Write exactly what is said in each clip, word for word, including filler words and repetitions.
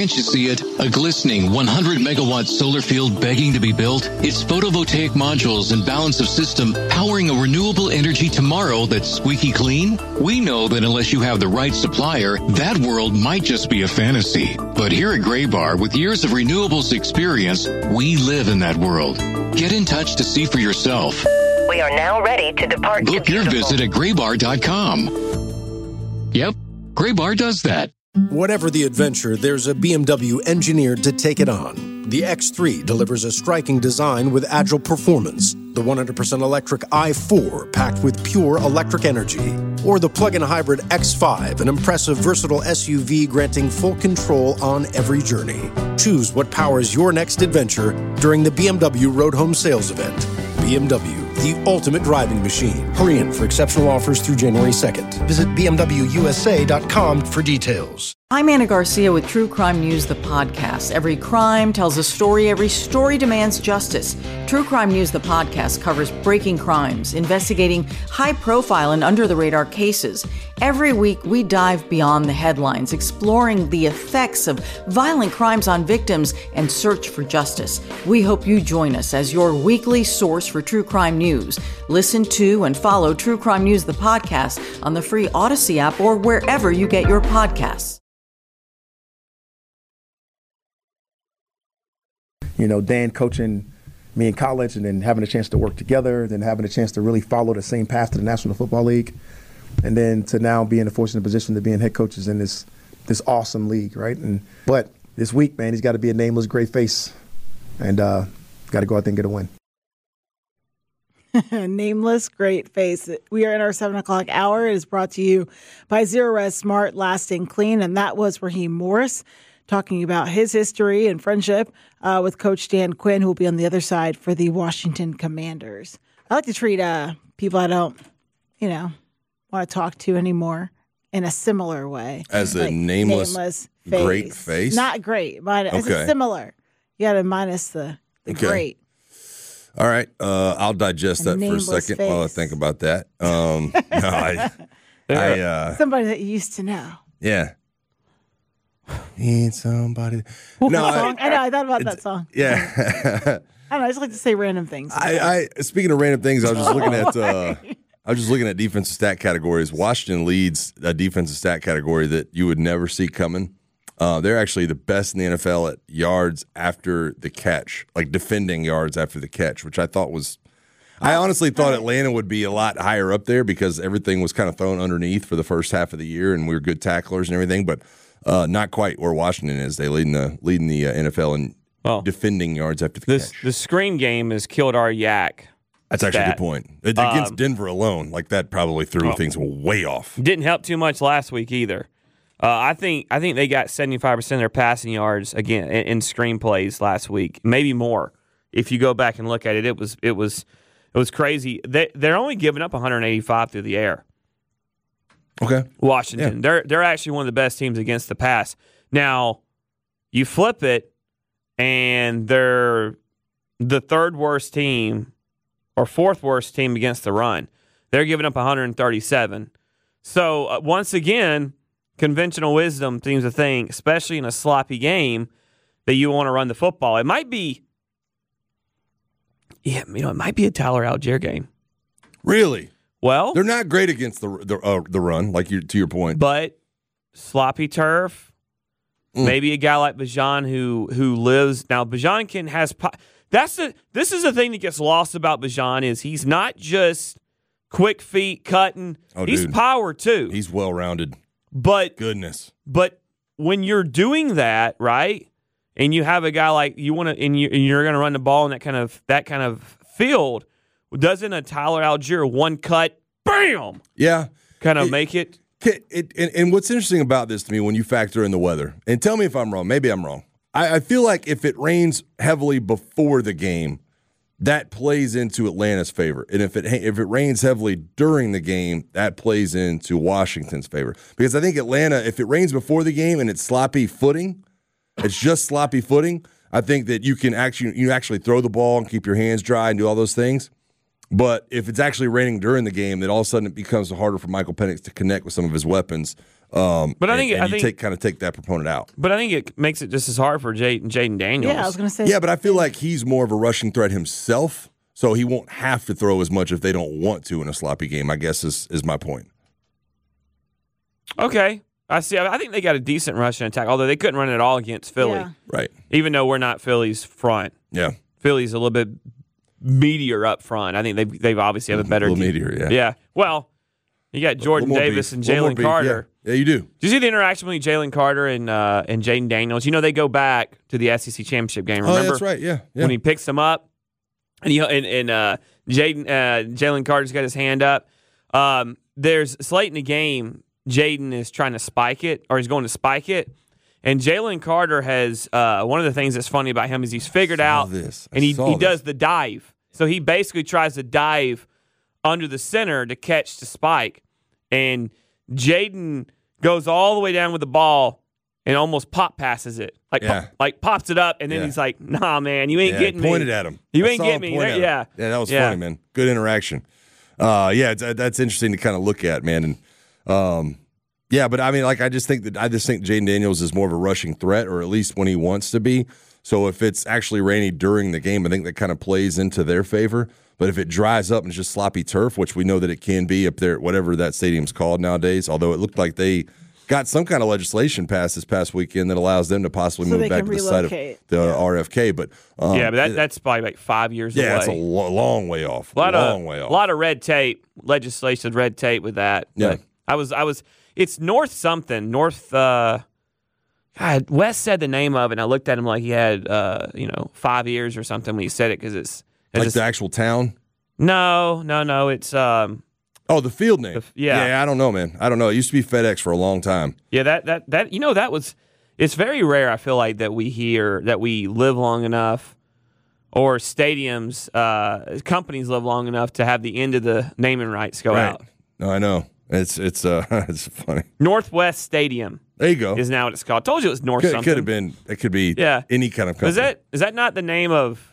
Can't you see it? A glistening one hundred megawatt solar field begging to be built? It's photovoltaic modules and balance of system powering a renewable energy tomorrow that's squeaky clean? We know that unless you have the right supplier, that world might just be a fantasy. But here at Graybar, with years of renewables experience, we live in that world. Get in touch to see for yourself. We are now ready to depart. Book your visit at graybar dot com. Yep, Graybar does that. Whatever the adventure, there's a B M W engineered to take it on. The X three delivers a striking design with agile performance. The one hundred percent electric i four, packed with pure electric energy. Or the plug-in hybrid X five, an impressive, versatile S U V granting full control on every journey. Choose what powers your next adventure during the B M W Road Home Sales Event. B M W, the ultimate driving machine. Hurry in for exceptional offers through January second. Visit b m w u s a dot com for details. I'm Anna Garcia with True Crime News, the podcast. Every crime tells a story. Every story demands justice. True Crime News, the podcast, covers breaking crimes, investigating high-profile and under-the-radar cases. Every week, we dive beyond the headlines, exploring the effects of violent crimes on victims and search for justice. We hope you join us as your weekly source for true crime news. Listen to and follow True Crime News, the podcast, on the free Odyssey app or wherever you get your podcasts. You know, Dan coaching me in college and then having a chance to work together, then having a chance to really follow the same path to the National Football League, and then to now be in a fortunate position to being head coaches in this this awesome league, right? And but this week, man, he's got to be a nameless great face, and uh, got to go out there and get a win. Nameless great face. We are in our seven o'clock hour. It is brought to you by Zero Res Smart Lasting Clean, and that was Raheem Morris talking about his history and friendship uh, with Coach Dan Quinn, who will be on the other side for the Washington Commanders. I like to treat uh, people I don't, you know, want to talk to anymore in a similar way. As a like nameless, nameless face. great face? Not great, but as Okay. a similar. You got to minus the, the Okay. great. All right, uh, I'll digest A that for a nameless second while I face. think about that. Um, no, I, I uh, Somebody that you used to know. yeah. Need somebody. No, No, I, I, I know. I thought about that song. yeah. I don't know. I just like to say random things. I, I speaking of random things, I was just looking at. Uh, I was just looking at defensive stat categories. Washington leads a defensive stat category that you would never see coming. Uh, they're actually the best in the N F L at yards after the catch, like defending yards after the catch, which I thought was. I honestly thought Atlanta would be a lot higher up there because everything was kind of thrown underneath for the first half of the year, and we were good tacklers and everything, but uh, not quite where Washington is. They leading the leading the uh, N F L in well, defending yards after the this, catch. The screen game has killed our yak. That's actually a stat. good point. It, against Um, Denver alone, like that probably threw well, things way off. Didn't help too much last week either. Uh, I think I think they got seventy-five percent of their passing yards again in, in screen plays last week, maybe more. If you go back and look at it, it was it was it was crazy. They they're only giving up one hundred eighty-five through the air. Okay, Washington. Yeah. They're they're actually one of the best teams against the pass. Now, you flip it, and they're the third worst team or fourth worst team against the run. They're giving up one hundred thirty-seven. So uh, once again, conventional wisdom seems to think, especially in a sloppy game, that you want to run the football. It might be, yeah, you know, it might be a Tyler Algier game. Really? Well, they're not great against the the, uh, the run, like you to your point. But sloppy turf. Mm. Maybe a guy like Bijan who who lives now. Bijan can has that's the this is the thing that gets lost about Bijan is he's not just quick feet cutting. Oh, he's dude. power too. He's well rounded. But goodness. But when you're doing that right, and you have a guy like you want to, and, you, and you're going to run the ball in that kind of that kind of field, doesn't a Tyler Algier one cut, bam, yeah, kind of it, make it? It, it and, and what's interesting about this to me when you factor in the weather, and tell me if I'm wrong, maybe I'm wrong. I, I feel like if it rains heavily before the game, that plays into Atlanta's favor, and if it if it rains heavily during the game, that plays into Washington's favor. Because I think Atlanta, if it rains before the game and it's sloppy footing, it's just sloppy footing. I think that you can actually you actually throw the ball and keep your hands dry and do all those things. But if it's actually raining during the game, then all of a sudden it becomes harder for Michael Penix to connect with some of his weapons. Um, but I and, think and I you think take, kind of take that proponent out. But I think it makes it just as hard for Jaden Jaden Daniels. Yeah, I was going to say. Yeah, but I feel like he's more of a rushing threat himself, so he won't have to throw as much if they don't want to in a sloppy game, I guess is is my point. Okay. I see. I think they got a decent rushing attack, although they couldn't run it all against Philly. Yeah. Right. Even though we're not Philly's front. Yeah. Philly's a little bit meatier up front. I think they've, they've obviously have a better A little team. meatier, yeah. Yeah. Well, you got Jordan Davis beef. and Jalen Jalen Carter. Yeah. yeah, you do. Did you see the interaction between Jalen Carter and uh, and Jaden Daniels? You know, they go back to the S E C championship game. Remember? Oh, that's right. Yeah. yeah. When he picks them up, and you know, and, and uh, Jaden uh, Jalen Carter's got his hand up. Um, there's it's late in the game. Jaden is trying to spike it, or he's going to spike it, and Jalen Carter has uh, one of the things that's funny about him is he's figured out this. and he saw he this. does the dive. So he basically tries to dive under the center to catch the spike. And Jaden goes all the way down with the ball and almost pop passes it. Like Yeah. pop, like pops it up, and then Yeah. he's like, nah, man, you ain't Yeah, getting he pointed me. at him. You I ain't saw getting him me. point at him. Yeah. Yeah, that was Yeah. funny, man. Good interaction. Uh, yeah, it's, uh, that's interesting to kind of look at, man. And um, yeah, but I mean, like, I just think that I just think Jaden Daniels is more of a rushing threat, or at least when he wants to be. So if it's actually rainy during the game, I think that kind of plays into their favor. But if it dries up and it's just sloppy turf, which we know that it can be up there, whatever that stadium's called nowadays, although it looked like they got some kind of legislation passed this past weekend that allows them to possibly So move they back can to the site of relocate. the Yeah. R F K. But um, Yeah, but that, that's probably like five years yeah, away. it's a lo- long way off. A lot long of way off. a lot of red tape, legislation, red tape with that. Yeah. But I was I was it's North something North. Uh, God, Wes said the name of it, and I looked at him like he had uh, you know five years or something when he said it because it's, it's like just, the actual town. no no no it's um Oh, the field name. The- yeah. yeah. I don't know, man. I don't know. It used to be FedEx for a long time. yeah that that that you know that was it's very rare. I feel like that we hear that we live long enough. Or stadiums, uh, companies live long enough to have the end of the naming rights go Right. out. No, I know. It's it's uh it's funny. Northwest Stadium There you go. is now what it's called. Told you it was North Could, something. could have been. It could be. Yeah. Any kind of company. Is that is that not the name of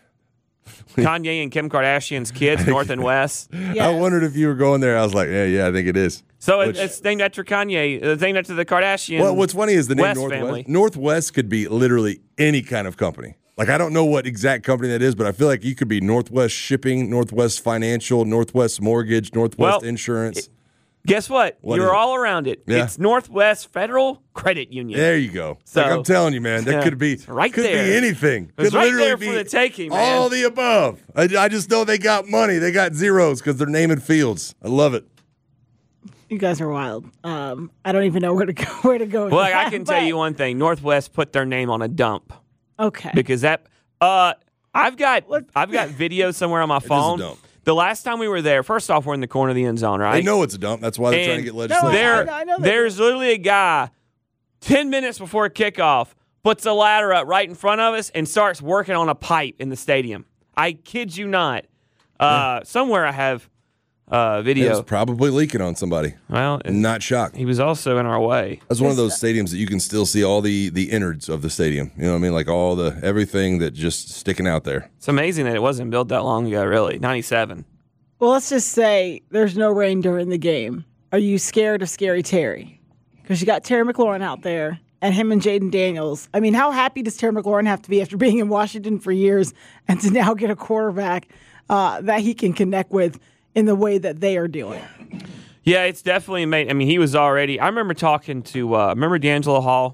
Kanye and Kim Kardashian's kids, North and West? Yes. I wondered if you were going there. I was like, yeah, yeah, I think it is. So it, Which- it's named after Kanye. It's named after the Kardashian. Well, what's funny is the name West Northwest. family. Northwest could be literally any kind of company. Like, I don't know what exact company that is, but I feel like you could be Northwest Shipping, Northwest Financial, Northwest Mortgage, Northwest Well, Insurance. Guess what? What You're is it? all around it. Yeah. It's Northwest Federal Credit Union. There you go. So- like I'm telling you, man, that Yeah, could be it's right could there. be anything. It's Could right literally there be for the taking, man. all the above. I, I just know they got money. They got zeros because they're naming fields. I love it. You guys are wild. Um, I don't even know where to go. Where to go? With Well, I that, can tell but- you one thing. Northwest put their name on a dump Okay. because that. Uh, I've got What? I've got videos somewhere on my is a phone. dump. The last time we were there, first off, we're in the corner of the end zone, right? They know it's a dump. That's why they're trying to And get legislation. There, I know that. there's literally a guy ten minutes before kickoff puts a ladder up right in front of us and starts working on a pipe in the stadium. I kid you not. Uh, Somewhere I have uh, It video. was probably leaking on somebody. Well, it- Not shocked. he was also in our way. That's one of those stadiums that you can still see all the the innards of the stadium. You know what I mean? Like all the everything that just sticking out there. It's amazing that it wasn't built that long ago, really. ninety-seven. Well, let's just say there's no rain during the game. Are you scared of Scary Terry? Because you got Terry McLaurin out there and him and Jaden Daniels. I mean, how happy does Terry McLaurin have to be after being in Washington for years and to now get a quarterback uh, that he can connect with in the way that they are doing? Yeah, it's definitely made. I mean, he was already. I remember talking to. Uh, remember D'Angelo Hall.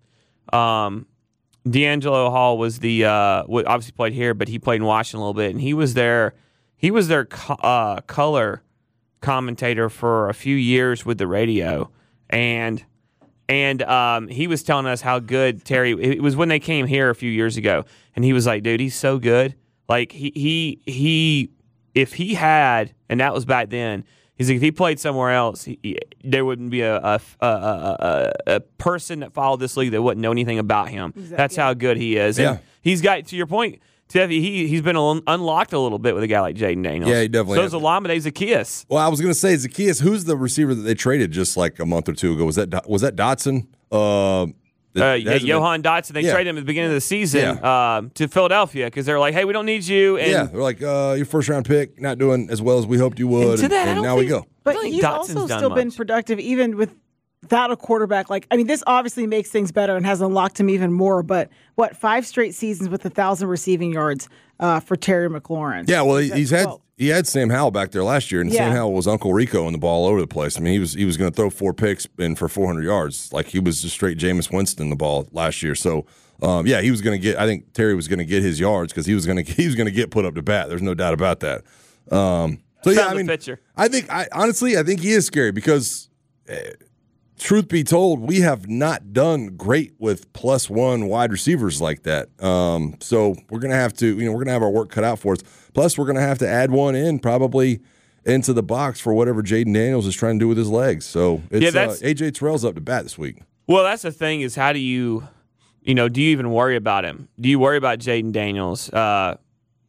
Um, D'Angelo Hall was the uh, w- obviously played here, but he played in Washington a little bit, and he was their he was their co- uh, color commentator for a few years with the radio, and and um, he was telling us how good Terry. It was when they came here a few years ago, and he was like, "Dude, he's so good. Like he he he, if he had, and that was back then." He's like, if he played somewhere else, he, he, there wouldn't be a a, a, a a person that followed this league that wouldn't know anything about him. Exactly. That's how good he is. Yeah. And he's got, to your point, Tevy, he, he's been un- unlocked a little bit with a guy like Jaden Daniels. Yeah, he definitely So has. is Olamide Zacchaeus. Well, I was going to say Zacchaeus. Who's the receiver that they traded just like a month or two ago? Was that Do- was that Dotson? Uh, Uh, yeah, Johan Dotson, they yeah. traded him at the beginning of the season Yeah. um, to Philadelphia because they're like, hey, we don't need you. And yeah, they're like, uh, your first round pick, not doing as well as we hoped you would. And to that, and I don't now we think- go. But I don't think he's Dotson's also done still been much. productive even without a quarterback. Like, I mean, this obviously makes things better and has unlocked him even more. But what, five straight seasons with a thousand receiving yards uh, for Terry McLaurin? Yeah, well, he- he's had Well, he had Sam Howell back there last year, and Yeah. Sam Howell was Uncle Rico in the ball all over the place. I mean, he was he was going to throw four picks in for four hundred yards, like he was just straight Jameis Winston the ball last year. So, um, yeah, he was going to get. I think Terry was going to get his yards because he was going to he was going to get put up to bat. There's no doubt about that. Um, so yeah, Found I the mean, pitcher. I think I honestly I think he is scary because. Uh, Truth be told, we have not done great with plus one wide receivers like that. Um, so we're gonna have to, you know, we're gonna have our work cut out for us. Plus, we're gonna have to add one in probably into the box for whatever Jaden Daniels is trying to do with his legs. So it's Yeah, that's- uh, A J Terrell's up to bat this week. Well, that's the thing is how do you, you know, do you even worry about him? Do you worry about Jaden Daniels? Uh,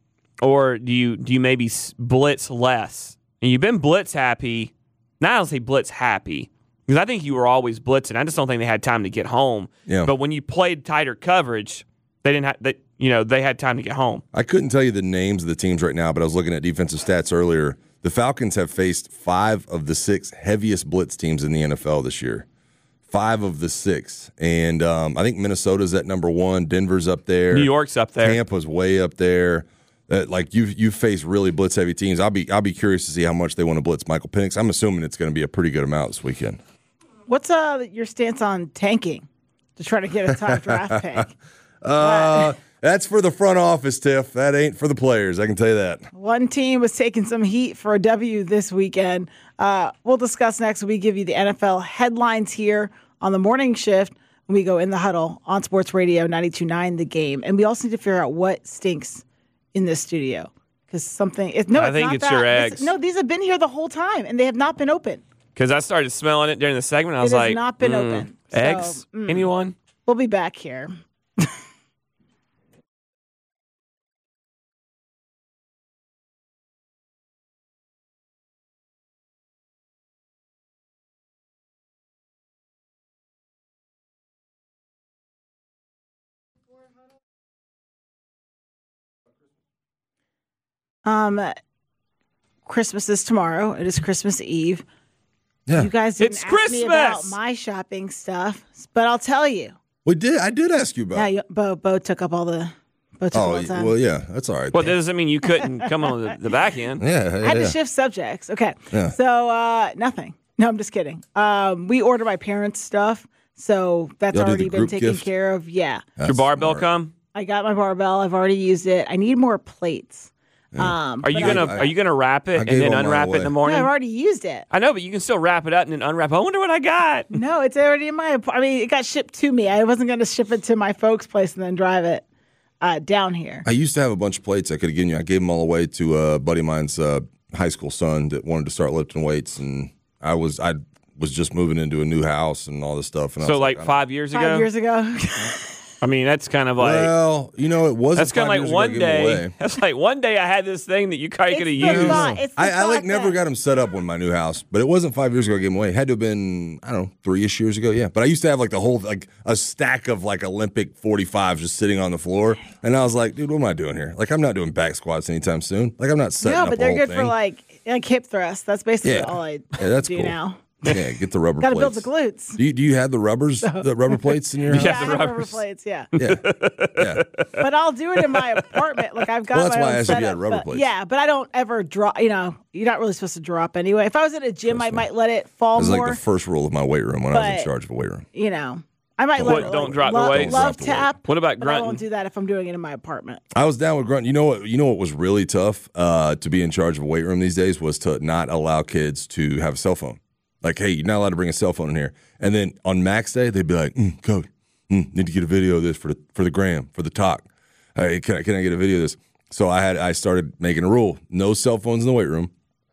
or do you do you maybe s- blitz less? And you've been blitz happy. Not I don't say blitz happy. Because I think you were always blitzing. I just don't think they had time to get home. Yeah. But when you played tighter coverage, they didn't have that. You know, they had time to get home. I couldn't tell you the names of the teams right now, but I was looking at defensive stats earlier. The Falcons have faced five of the six heaviest blitz teams in the N F L this year. Five of the six. And um, I think Minnesota's at number one. Denver's up there. New York's up there. Tampa's way up there. Uh, like you've you've faced really blitz heavy teams. I'll be I'll be curious to see how much they want to blitz Michael Penix. I'm assuming it's going to be a pretty good amount this weekend. What's uh, your stance on tanking to try to get a top draft pick? Uh, that's for the front office, Tiff. That ain't for the players. I can tell you that. One team was taking some heat for a W this weekend. Uh, we'll discuss next. We give you the N F L headlines here on the morning shift when we go in the huddle on Sports Radio ninety-two point nine The Game. And we also need to figure out what stinks in this studio. Because something, it, no, I it's think not it's that. your This- eggs. no, these have been here the whole time and they have not been open. Because I started smelling it during the segment. I was It has like, not been mm, open. So, eggs? mm. Anyone? We'll be back here. Um, Christmas is tomorrow. It is Christmas Eve. Yeah, You guys didn't It's ask me about Christmas! my shopping stuff, but I'll tell you. we did. I did ask you about. Yeah, you, Bo, Bo took up all the. Bo took all oh, the time. well, yeah, that's all right. Well, that doesn't mean you couldn't come on the, the back end. yeah, yeah, I had yeah. to shift subjects. Okay. Yeah. So uh, nothing. No, I'm just kidding. Um, we order my parents' stuff, so that's Y'all do the already been group taken gift? care of. Yeah. Your barbell come? I got my barbell. I've already used it. I need more plates. Um, Are you but I- gonna I- Are you gonna wrap it I and gave then all mine unwrap it in away. the No, morning? I've already used it. I know, but you can still wrap it up and then unwrap. I wonder what I got. No, it's already in my. ap- I mean, it got shipped to me. I wasn't going to ship it to my folks' place and then drive it uh, down here. I used to have a bunch of plates I could have given you. I gave them all away to a buddy of mine's uh, high school son that wanted to start lifting weights, and I was I was just moving into a new house and all this stuff. And I So was like I don't- five years ago. Five years ago. I mean, that's kind of like well, you know, it wasn't. that's kind five of like years ago I one gave 'em day. away. That's like one day I had this thing that you probably It's could the have used. thought. It's the I, I like thought never that- got them set up when my new house, but it wasn't five years ago I gave them away. It had to have been, I don't know, three-ish years ago. Yeah, but I used to have like the whole, like a stack of like Olympic forty-fives just sitting on the floor. And I was like, dude, what am I doing here? Like, I'm not doing back squats anytime soon. Like, I'm not setting No, up but a they're whole good thing. for like like hip thrusts. That's basically Yeah. all I Yeah, that's do cool. now. Yeah, get the rubber Got to build plates. the glutes. Do you, do you have the rubbers, the rubber plates in your Yeah. house? Yeah, the I have rubber rubbers. plates. Yeah, Yeah. Yeah. but I'll do it in my apartment. Like I've got. Well, that's my why own I asked if you setup, had rubber but- plates. Yeah, but I don't ever drop. You know, you're not really supposed to drop anyway. If I was at a gym, I might let it fall It was more. like the first rule of my weight room when I was in But- charge of a weight room. you know, I might What, let it. don't like, drop the love, weights? Love Don't drop the weight. tap. What about but I won't grunting? do that if I'm doing it in my apartment. I was down with grunt. You know what? You know what was really tough uh, to be in charge of a weight room these days was to not allow kids to have a cell phone. Like, hey, you're not allowed to bring a cell phone in here. And then on max day, they'd be like, mm, "Coach, mm, need to get a video of this for the for the gram for the talk. Hey, can I can I get a video of this?" So I had I started making a rule: no cell phones in the weight room,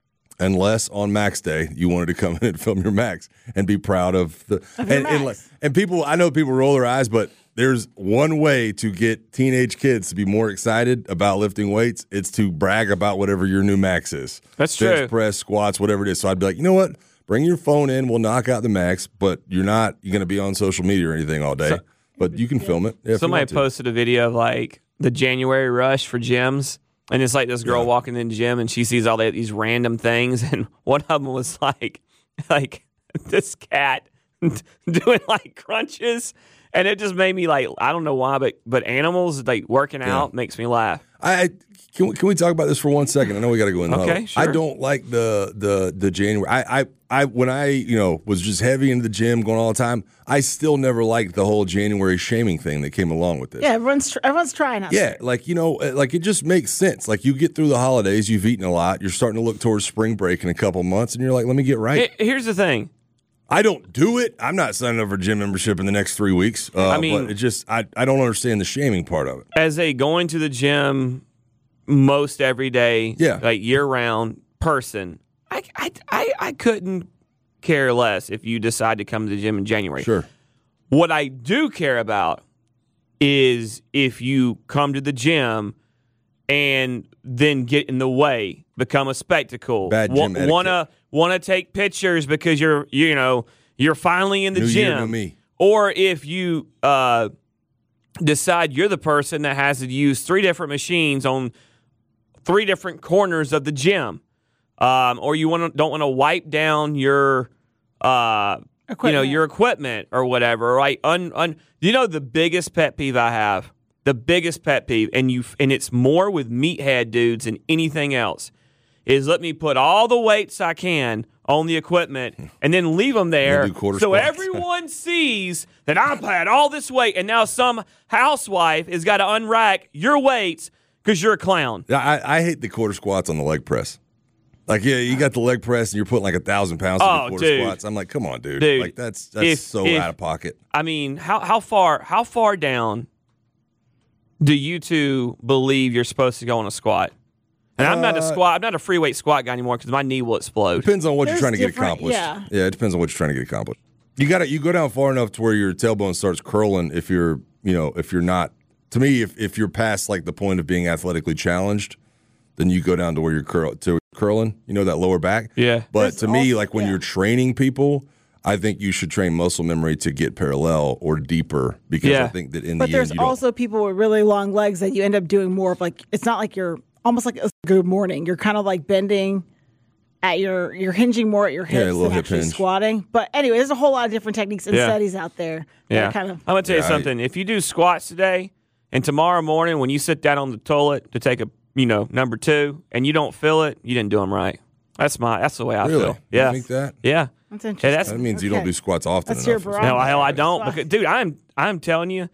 unless on max day you wanted to come in and film your max and be proud of the Of your and, and, max. and people. I know people roll their eyes, but there's one way to get teenage kids to be more excited about lifting weights. It's to brag about whatever your new max is. That's Bench true. press, squats, whatever it is. So I'd be like, you know what? Bring your phone in. We'll knock out the max, but you're not you're going to be on social media or anything all day. So- but you can film it. Yeah, Somebody posted a video of like the January rush for gyms, and it's like this girl yeah. walking in the gym, and she sees all these random things, and one of them was like, like this cat doing like crunches, and it just made me like, I don't know why, but but animals like working yeah. out makes me laugh. I can we, can we talk about this for one second? I know we got to go in the okay, huddle. sure. I don't like the the the January. I, I I when I you know was just heavy into the gym going all the time. I still never liked the whole January shaming thing that came along with this. Yeah, everyone's everyone's trying out. Yeah, like you know, like it just makes sense. Like you get through the holidays, you've eaten a lot, you're starting to look towards spring break in a couple months, and you're like, let me get right. Here's the thing. I don't do it. I'm not signing up for gym membership in the next three weeks. Uh, I mean, but it just I I don't understand the shaming part of it. As a going to the gym most every day, yeah. like year-round person, I, I, I, I couldn't care less if you decide to come to the gym in January. Sure. What I do care about is if you come to the gym and then get in the way, become a spectacle. Bad gym etiquette. Wanna wanna take pictures because you're you know you're finally in the new gym. Year, new me. Or if you uh, decide you're the person that has to use three different machines on three different corners of the gym, um, or you want don't want to wipe down your, uh, you know, your equipment or whatever, right? Un, un, you know, the biggest pet peeve I have, the biggest pet peeve, and you, and it's more with meathead dudes than anything else, is let me put all the weights I can on the equipment and then leave them there so squats. Everyone sees that I've had all this weight, and now some housewife has got to unrack your weights because you're a clown. I, I hate the quarter squats on the leg press. Like, yeah, you got the leg press and you're putting like a thousand pounds oh, on the quarter dude. squats. I'm like, come on, dude. dude like that's that's if, so if, out of pocket. I mean, how how far how far down do you two believe you're supposed to go on a squat? And I'm not a squat. I'm not a free weight squat guy anymore because my knee will explode. Depends on what There's you're trying to get different- accomplished. yeah. yeah, it depends on what you're trying to get accomplished. You got to you go down far enough to where your tailbone starts curling. If you're you know if you're not to me if if you're past like the point of being athletically challenged, then you go down to where you're curl to curling. You know that lower back. Yeah. But There's to me, also- like when yeah. you're training people, I think you should train muscle memory to get parallel or deeper because Yeah. I think that in But the there's end you also people with really long legs that you end up doing more of like it's not like you're almost like a good morning. You're kind of like bending at your you're hinging more at your hips Yeah, a little than hip actually hinge. squatting. But anyway, there's a whole lot of different techniques and Yeah. studies out there. Yeah. That kind of I'm going to tell you Yeah, I- something. If you do squats today and tomorrow morning when you sit down on the toilet to take a, you know, number two and you don't feel it, you didn't do them right. That's my, that's the way I Really? feel. You Yeah. think that? Yeah. That's Yeah, interesting. that's, That means you Okay. don't do squats often That's your enough. or barometer. no, hell, I That's don't. why. Because, dude, I'm, I'm telling you,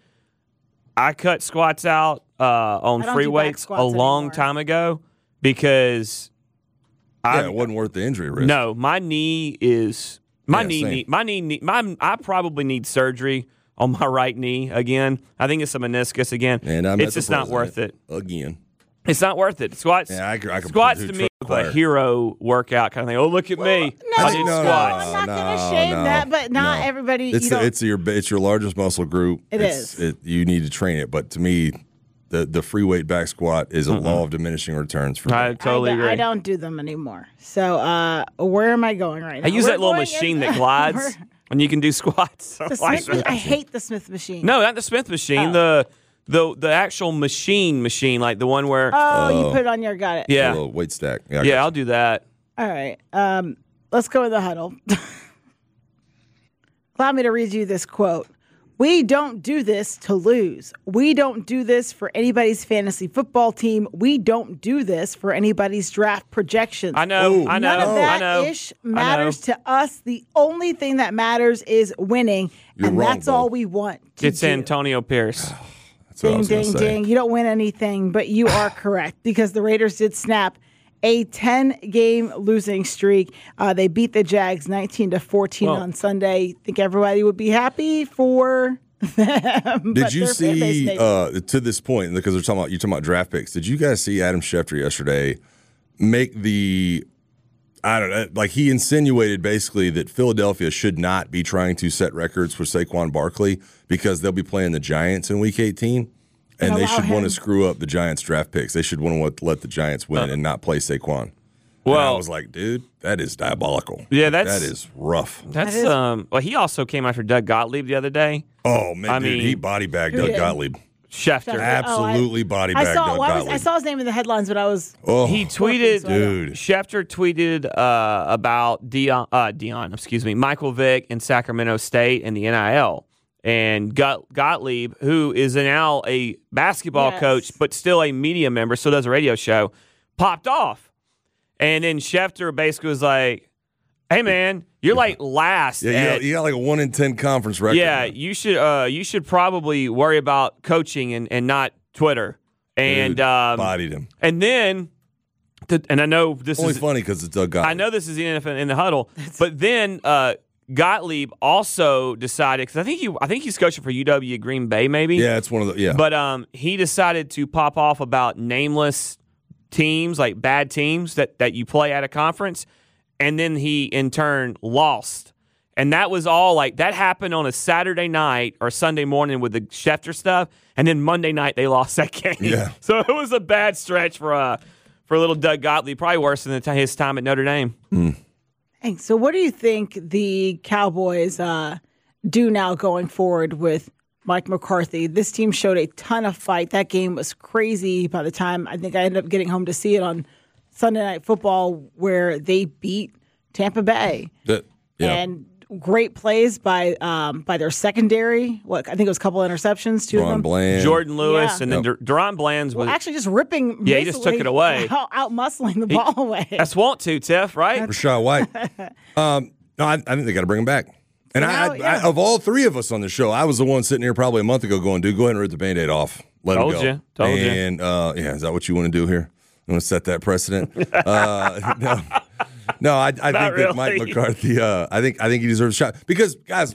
I cut squats out uh, on I don't free do back weights a squats long anymore. time ago because Yeah, I, it wasn't worth the injury risk. no, my knee is my Yeah, knee, same. need, my knee, need, my I probably need surgery on my right knee again. I think it's a meniscus again. And I met it's the just not worth it. president again. It's not worth it. Squats, Yeah, I agree. I can squats prove to who me Troy is a McClure. hero workout kind of thing. Oh, look at me! No, I did no, no, squats. I'm not going to no, shame no, that, but not no. everybody. It's you the, don't, it's your it's your largest muscle group. It it's, is. It, you need to train it, but to me, the the free weight back squat is a law of diminishing returns for me. I totally I, d- agree. I don't do them anymore. So uh, where am I going right now? I use We're that little going machine in- that glides, we're- and you can do squats. The Like- Smith, I hate the Smith machine. no, not the Smith machine. Oh. The the the actual machine machine, like the one where. Oh, you put it on your got it. A yeah, little weight stack. Yeah, I yeah, got I'll do that. All right. Um, let's go in the huddle. Allow me to read you this quote. We don't do this to lose. We don't do this for anybody's fantasy football team. We don't do this for anybody's draft projections. I know, Ooh. I know, None of that I know. ish I know. matters to us. The only thing that matters is winning, You're and wrong, that's all Bo. we want to It's do. Antonio Pierce. That's what I Ding, was gonna ding, say. ding. You don't win anything, but you are correct because the Raiders did snap a ten-game losing streak. Uh, they beat the Jags nineteen to fourteen Well- on Sunday. I think everybody would be happy for them. Did but you their fan base see maybe. uh, to this point because they're talking about you're talking about draft picks? Did you guys see Adam Schefter yesterday make the I don't know, like he insinuated basically that Philadelphia should not be trying to set records for Saquon Barkley because they'll be playing the Giants in Week eighteen, and And they allow should want him- to screw up the Giants draft picks. They should want to let the Giants win and not play Saquon. And I Well- was like, dude, that is diabolical. Yeah, that's- that is rough. That's That is- um. Well, he also came after Doug Gottlieb the other day, Oh, man, I dude, mean, he body bagged Doug did? Gottlieb. Schefter. Absolutely Oh, I, body I bagged saw. Doug Well, I, was, Gottlieb. I saw his name in the headlines, but I was. Oh, He tweeted, Dude. Schefter tweeted uh, about Dion, uh, Dion, excuse me, Michael Vick in Sacramento State and the N I L. And Gott- Gottlieb, who is now a basketball Yes. coach, but still a media member, still does a radio show, popped off. And then Schefter basically was like, hey, man, you're like last. Yeah, you at- got, you got like a one in ten conference record. yeah, man. you should uh, you should probably worry about coaching and, and not Twitter. And Dude, um, bodied him. and then, to, and I know this Only is funny because it's Doug Gottlieb. I know this is the N F L in the huddle, but then uh, Gottlieb also decided because I think he I think he's coaching for U W Green Bay maybe. Yeah, it's one of the yeah. But um, he decided to pop off about nameless teams, like bad teams that, that you play at a conference, and then he in turn lost. And that was all like that happened on a Saturday night or Sunday morning with the Schefter stuff, and then Monday night they lost that game. Yeah. So it was a bad stretch for uh for little Doug Gottlieb, probably worse than the, his time at Notre Dame. Mm. Hey, so what do you think the Cowboys uh, do now going forward with Mike McCarthy? This team showed a ton of fight. That game was crazy by the time I think I ended up getting home to see it on Sunday Night Football where they beat Tampa Bay. That- yeah. And great plays by um, by their secondary. What I think it was a couple interceptions, two of Ron them. Bland. Jordan Lewis Yeah. and then Yep. Dur- Duron Bland's was Well, actually, just ripping. Yeah, he just took it away. Out, out muscling the ball away. that's want to, Tiff, right? Rashad White. um, no, I, I think they got to bring him back. And I, now, I, yeah. I, of all three of us on the show, I was the one sitting here probably a month ago going, dude, go ahead and rip the Band-Aid off. Let Told him go. you. Told you. and, uh, yeah, is that what you want to do here? You want to set that precedent? uh, no. No, I, I think that really. Mike McCarthy. Uh, I think I think he deserves a shot because, guys,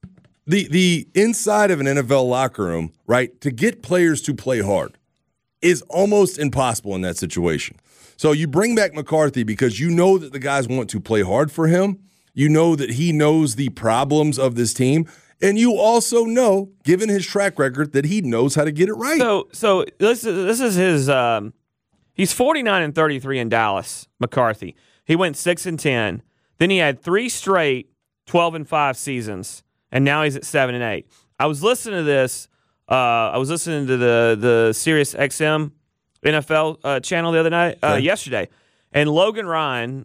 the the inside of an N F L locker room, right, to get players to play hard is almost impossible in that situation. So you bring back McCarthy because you know that the guys want to play hard for him. You know that he knows the problems of this team, and you also know, given his track record, that he knows how to get it right. So, so this is this is his. Um, he's forty-nine and thirty-three in Dallas. McCarthy. He went six and ten. Then he had three straight twelve and five seasons, and now he's at seven and eight. I was listening to this. Uh, I was listening to the the Sirius X M N F L uh, channel the other night, uh, Okay. yesterday, and Logan Ryan,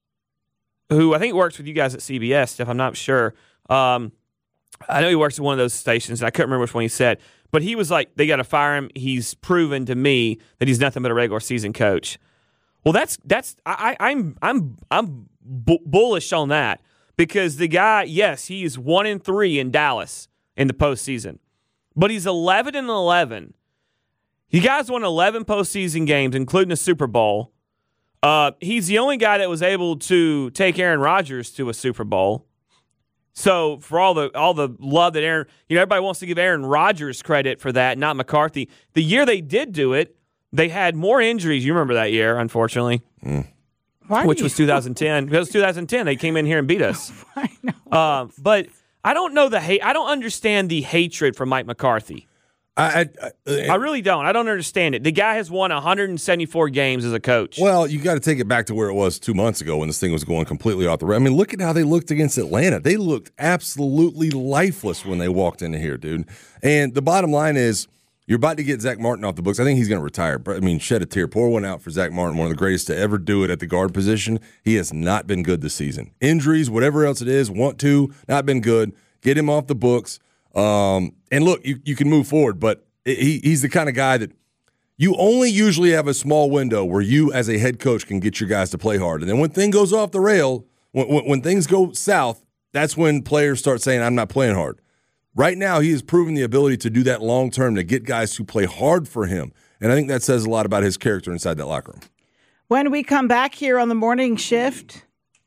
who I think works with you guys at C B S, if I'm not sure. Um, I know he works at one of those stations. And I couldn't remember which one he said, but he was like, "They got to fire him. He's proven to me that he's nothing but a regular season coach." Well, that's that's I, I'm I'm I'm bu- bullish on that because the guy, yes, he is one and three in Dallas in the postseason, but he's eleven and eleven. You guys won eleven postseason games, including a Super Bowl. Uh, he's the only guy that was able to take Aaron Rodgers to a Super Bowl. So for all the all the love that Aaron, you know, everybody wants to give Aaron Rodgers credit for that, not McCarthy. The year they did do it, they had more injuries. You remember that year, unfortunately, Why which do was you- twenty ten. It was twenty ten. They came in here and beat us. I know. Um, but I don't know the hate. I don't understand the hatred for Mike McCarthy. I, I, I, I really don't. I don't understand it. The guy has won one hundred seventy-four games as a coach. Well, you got to take it back to where it was two months ago when this thing was going completely off the rails. I mean, look at how they looked against Atlanta. They looked absolutely lifeless when they walked into here, dude. And the bottom line is, you're about to get Zach Martin off the books. I think he's going to retire. But I mean, shed a tear. Pour one out for Zach Martin, one of the greatest to ever do it at the guard position. He has not been good this season. Injuries, whatever else it is, want to, not been good. Get him off the books. Um, and look, you, you can move forward, but he, he's the kind of guy that you only usually have a small window where you as a head coach can get your guys to play hard. And then when thing goes off the rail, when, when, when things go south, that's when players start saying, I'm not playing hard. Right now, he has proven the ability to do that long term, to get guys to play hard for him. And I think that says a lot about his character inside that locker room. When we come back here on the morning shift,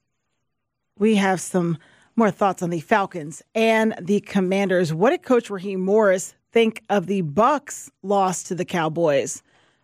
we have some more thoughts on the Falcons and the Commanders. What did Coach Raheem Morris think of the Bucs loss to the Cowboys?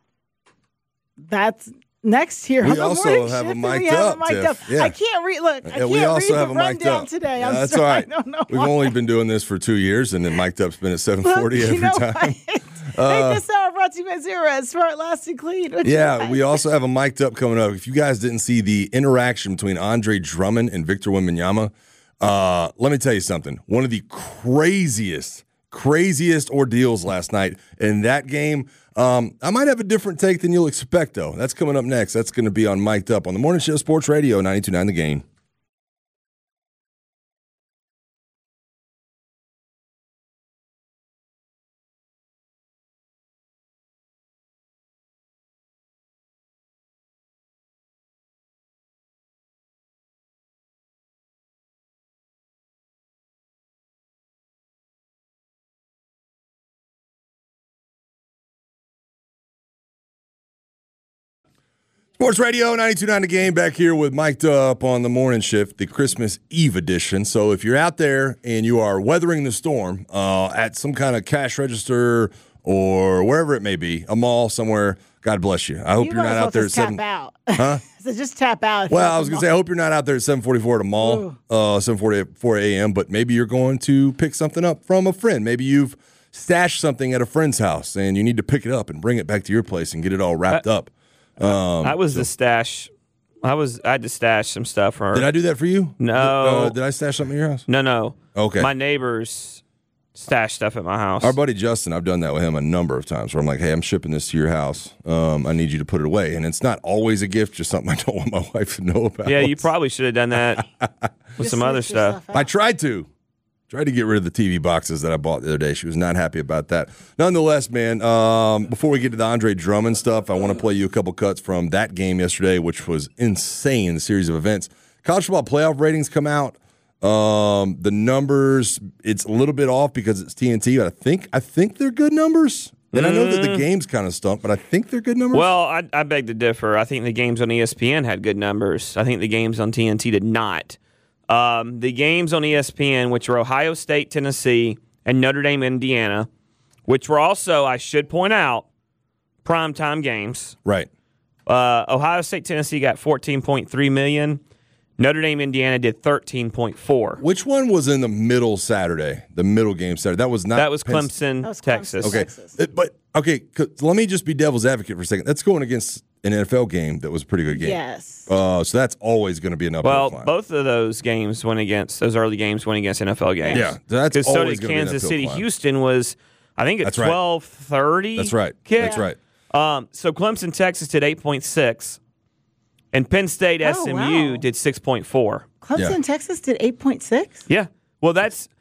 That's next here We on the also morning have a shift. mic'd we have up, a mic'd Tiff. up. Yeah. I can't read. Look, I Yeah, can't we also read have the a mic'd rundown up today. Yeah, I'm that's sorry. all right. I don't know We've why. only been doing this for two years, and then mic'd up's been at seven forty Look, every you know time. what? Hey, this hour brought to you by Zero, Smart, Lasting, Clean. What you Yeah, got? we also have a mic'd up coming up. If you guys didn't see the interaction between Andre Drummond and Victor Wembanyama, uh, let me tell you something. One of the craziest craziest ordeals last night in that game. Um, I might have a different take than you'll expect, though. That's coming up next. That's going to be on Mic'd Up on the Morning Show Sports Radio, ninety-two point nine The Game. Sports Radio, ninety-two point nine The Game, back here with Mic'd Up on the morning shift, the Christmas Eve edition. So if you're out there and you are weathering the storm uh, at some kind of cash register or wherever it may be, a mall somewhere, God bless you. I hope you you're not out there at seven. Tap out. Huh? So just tap out. Well, I was going to say, I hope you're not out there at seven forty-four at a mall, uh, seven forty-four a.m., but maybe you're going to pick something up from a friend. Maybe you've stashed something at a friend's house and you need to pick it up and bring it back to your place and get it all wrapped I, up. Um, I was so. the stash. I was. I had to stash some stuff for her. Did I do that for you? No. Uh, did I stash something in your house? No, no. Okay. My neighbors stash stuff at my house. Our buddy Justin, I've done that with him a number of times where I'm like, hey, I'm shipping this to your house. Um, I need you to put it away. And it's not always a gift, just something I don't want my wife to know about. Yeah, you probably should have done that with Just some other switch yourself stuff. out. I tried to. Tried to get rid of the T V boxes that I bought the other day. She was not happy about that. Nonetheless, man, um, before we get to the Andre Drummond stuff, I want to play you a couple cuts from that game yesterday, which was insane, the series of events. College football playoff ratings come out. Um, the numbers, it's a little bit off because it's T N T, but I think I think they're good numbers. And I know that the games kind of stunk, but I think they're good numbers. Well, I, I beg to differ. I think the games on E S P N had good numbers. I think the games on T N T did not. Um, the games on E S P N, which were Ohio State, Tennessee, and Notre Dame, Indiana, which were also, I should point out, primetime games. Right. Uh, Ohio State, Tennessee got fourteen point three million dollars. Notre Dame, Indiana did thirteen point four. Which one was in the middle Saturday? The middle game Saturday. That was not. That was Penn- Clemson, That was Clemson, Texas. Okay, Texas. Uh, but okay. 'Cause let me just be devil's advocate for a second. That's going against an N F L game that was a pretty good game. Yes. Uh, so that's always going to be an uphill Well, climb. both of those games went against, those early games went against N F L games. Yeah, that's Because so always did gonna be an Kansas uphill City. climb. Houston was, I think, at That's right. twelve thirty. That's right. kick. That's right. Um, so Clemson, Texas did eight point six, and Penn State, S M U wow. did six point four. Clemson, Yeah. Texas did eight point six. Yeah. Well, that's.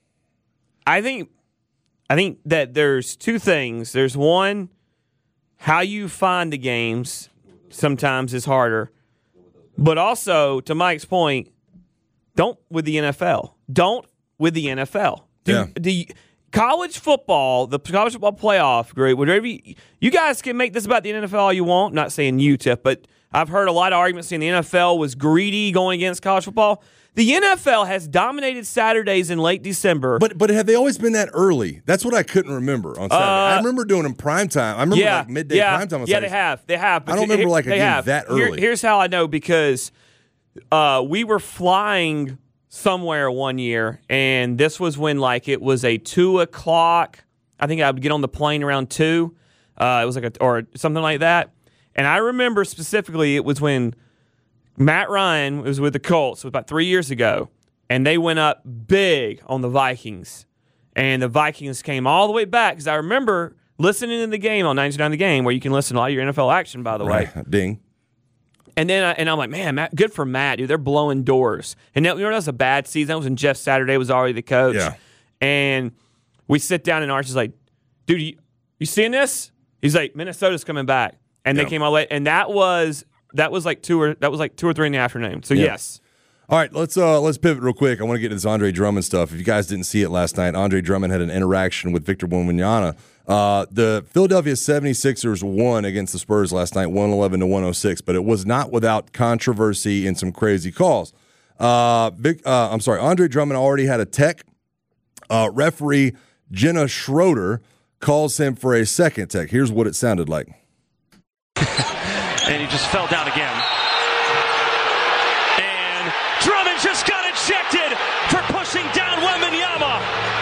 I think. I think that there's two things. There's one, how you find the games sometimes is harder, but also to Mike's point, don't with the N F L. Don't with the N F L. Do, Yeah. do you, college football, the college football playoff group, whatever you, you guys can make this about the N F L all you want. I'm not saying you, Tiff, but I've heard a lot of arguments saying the N F L was greedy going against college football. The N F L has dominated Saturdays in late December. But but have they always been that early? That's what I couldn't remember on Saturday. I Uh, remember doing them prime time. I remember yeah, like midday yeah, prime time on yeah, Saturdays. they have. They have. But I don't here- remember like a they game have. that Here- early. here's how I know, because uh, we were flying somewhere one year, and this was when like it was a two o'clock. I think I would get on the plane around two. Uh, it was like a or something like that. And I remember specifically it was when Matt Ryan was with the Colts. It was about three years ago, and they went up big on the Vikings. And the Vikings came all the way back, because I remember listening to the game on ninety-nine The Game, where you can listen to all your N F L action, by the way. Right. Ding. And then I, and I'm like, man, Matt, good for Matt, dude. They're blowing doors. And that, you know, that was a bad season. That was when Jeff Saturday was already the coach. Yeah. And we sit down, and Arch is like, dude, you, you seeing this? He's like, Minnesota's coming back. And Yeah. they came all the way. And that was that was like two or that was like two or three in the afternoon. So Yeah. yes. All right, let's uh, let's pivot real quick. I want to get to this Andre Drummond stuff. If you guys didn't see it last night, Andre Drummond had an interaction with Victor Wembanyama. Uh, the Philadelphia seventy-sixers won against the Spurs last night, one eleven to one oh six, but it was not without controversy and some crazy calls. Uh, Vic, uh, I'm sorry, Andre Drummond already had a tech. Uh, referee Jenna Schroeder calls him for a second tech. Here's what it sounded like. And he just fell down again. And Drummond just got ejected for pushing down Wembanyama.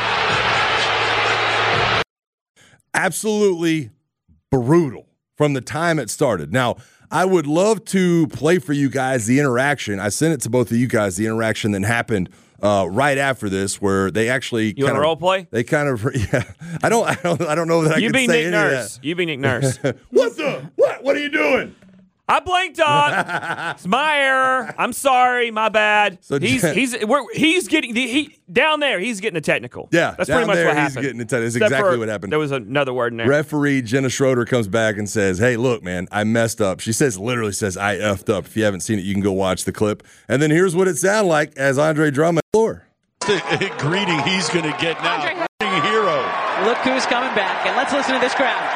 Absolutely brutal from the time it started. Now, I would love to play for you guys the interaction. I sent it to both of you guys, the interaction that happened uh, right after this, where they actually You want kind a of role play? They kind of yeah. I don't I don't I don't know that I You can be say Nick any Nurse. of that. You be Nick Nurse. What the what? What are you doing? I blinked up. It's my error. I'm sorry. My bad. So he's Jen- he's we're, he's getting the, he down there. He's getting a technical. Yeah, that's down pretty much there, what he's happened. getting a technical. That's Except exactly for what happened. There was another word in there. Referee Jenna Schroeder comes back and says, "Hey, look, man, I messed up." She says, literally says, "I effed up." If you haven't seen it, you can go watch the clip. And then here's what it sounded like as Andre Drummond floor. The greeting he's going to get now. Hero. Look who's coming back, and let's listen to this crowd.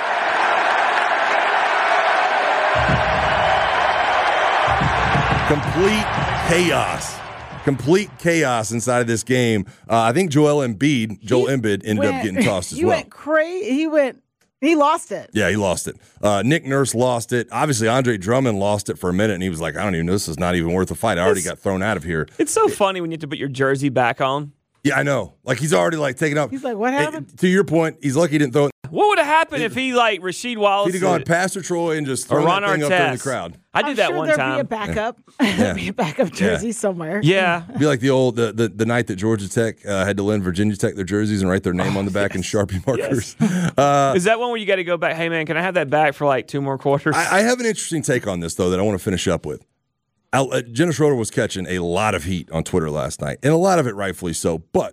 Complete chaos. Complete chaos inside of this game. Uh, I think Joel Embiid, Joel He Embiid, ended went- up getting tossed as he well. went crazy. He went. He lost it. Yeah, he lost it. Uh, Nick Nurse lost it. Obviously, Andre Drummond lost it for a minute, and he was like, I don't even know. This is not even worth a fight. I already got thrown out of here. It's so funny when you have to put your jersey back on. Yeah, I know. Like, he's already, like, taking off. He's like, what happened? Hey, to your point, he's lucky he didn't throw it. What would have happened if he like Rasheed Wallace He'd have gone Pastor Troy and just or thrown Ron that thing up there in the Artest? crowd. I did I'm that sure one there'd time. be a backup. There'd be a backup jersey somewhere. Yeah. Be like the old the, the, the night that Georgia Tech uh, had to lend Virginia Tech their jerseys and write their name Oh, on the back in yes. Sharpie markers. Yes. Uh, Is that one where you got to go back? Hey man, can I have that back for like two more quarters? I, I have an interesting take on this though that I want to finish up with. Al, uh, Jenna Schroeder was catching a lot of heat on Twitter last night, and a lot of it rightfully so. But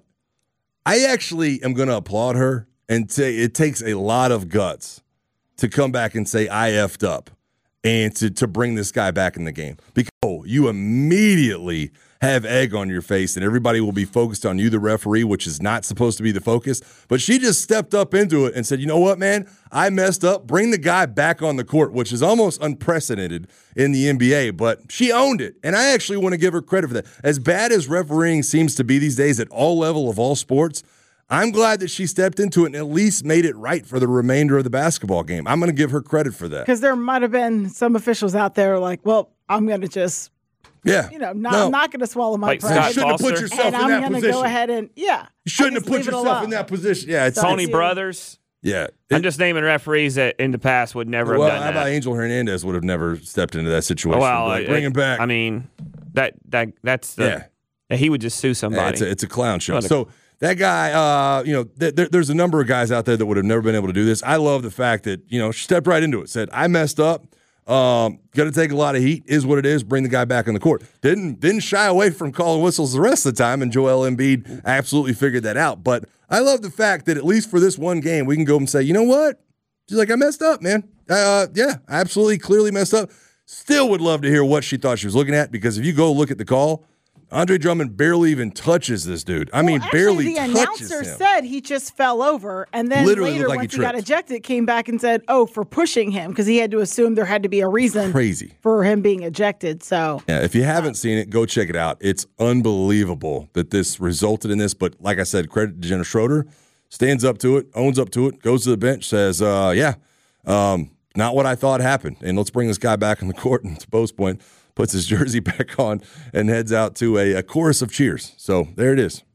I actually am going to applaud her and say it takes a lot of guts to come back and say I effed up and to, to bring this guy back in the game. Because oh, you immediately have egg on your face and everybody will be focused on you, the referee, which is not supposed to be the focus. But she just stepped up into it and said, you know what, man, I messed up. Bring the guy back on the court, which is almost unprecedented in the N B A. But she owned it, and I actually want to give her credit for that. As bad as refereeing seems to be these days at all level of all sports, I'm glad that she stepped into it and at least made it right for the remainder of the basketball game. I'm going to give her credit for that. Because there might have been some officials out there like, well, I'm going to just, yeah, you know, not, no. I'm not going to swallow my Like pride. Scott You shouldn't have put Foster. yourself and in I'm that gonna position. go ahead and, yeah. You shouldn't I have just put leave it yourself alone. in that position. Yeah, it's, So- Tony you. Brothers. yeah. I'm It- just naming referees that in the past would never well, have how done about that. Angel Hernandez would have never stepped into that situation. well, like, it- bring him back. I mean, that that that's the, Yeah. he would just sue Yeah, somebody. it's, a, it's a clown show. What a- So that guy, uh, you know, th- there, there's a number of guys out there that would have never been able to do this. I love the fact that, you know, she stepped right into it, said, I messed up. Um, going to take a lot of heat, is what it is. Bring the guy back on the court. Didn't didn't shy away from calling whistles the rest of the time, and Joel Embiid absolutely figured that out. But I love the fact that at least for this one game, we can go and say, you know what? She's like, I messed up, man. Uh, yeah, absolutely, clearly messed up. Still would love to hear what she thought she was looking at, because if you go look at the call, Andre Drummond barely even touches this dude. I mean, Well, actually, barely the touches announcer him. said he just fell over, and then Literally later, looked like once he he, got tripped. ejected, came back and said, "Oh, for pushing him," because he had to assume there had to be a reason Crazy. for him being ejected. So, Yeah, if you haven't seen it, go check it out. It's unbelievable that this resulted in this. But like I said, credit to Jenna Schroeder. Stands up to it, owns up to it, goes to the bench, says, uh, yeah, um, not what I thought happened. And let's bring this guy back on the court. And to Bo's point, puts his jersey back on and heads out to a, a chorus of cheers. So there it is.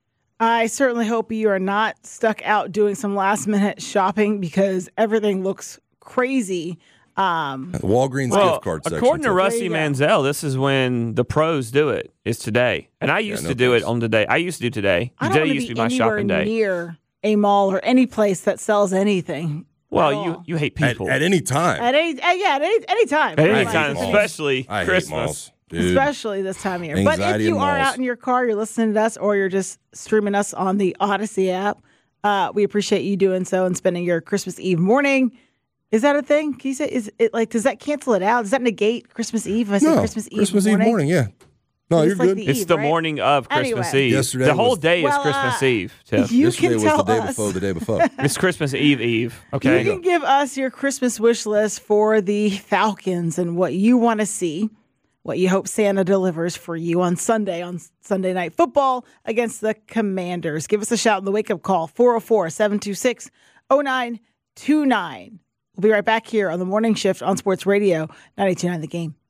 I certainly hope you are not stuck out doing some last minute shopping because everything looks crazy. Um, The Walgreens well, gift card section. according to too. Rusty There you go. Manziel, this is when the pros do it. Is today, and I used no to do thanks. it on today. I used to do today. I don't Today want to used be to be my anywhere shopping day. near a mall or any place that sells anything. Well, at you all. you hate At, people at any time. At any, uh, yeah, at any, any time. At any I hate time, malls. especially I hate Christmas. malls, dude. Especially this time of year. But if Anxiety you in are malls. out in your car, you're listening to us, or you're just streaming us on the Odyssey app, uh, we appreciate you doing so and spending your Christmas Eve morning. Is that a thing? Can you say, is it like, does that cancel it out? Does that negate Christmas Eve? If I say No, Christmas Eve Christmas morning? Eve morning, yeah. No, It's you're like good. the It's Eve, the right? morning of Christmas Anyway. Eve. Yesterday the whole was- day Well, is Christmas uh, Eve. Tiff. You Yesterday can was tell the day us. before, the day before. It's Christmas Eve Eve. Okay. You can give us your Christmas wish list for the Falcons and what you want to see, what you hope Santa delivers for you on Sunday, on Sunday Night Football against the Commanders. Give us a shout in the wake-up call, four oh four, seven two six, oh nine two nine. We'll be right back here on the morning shift on Sports Radio ninety-two point nine The Game.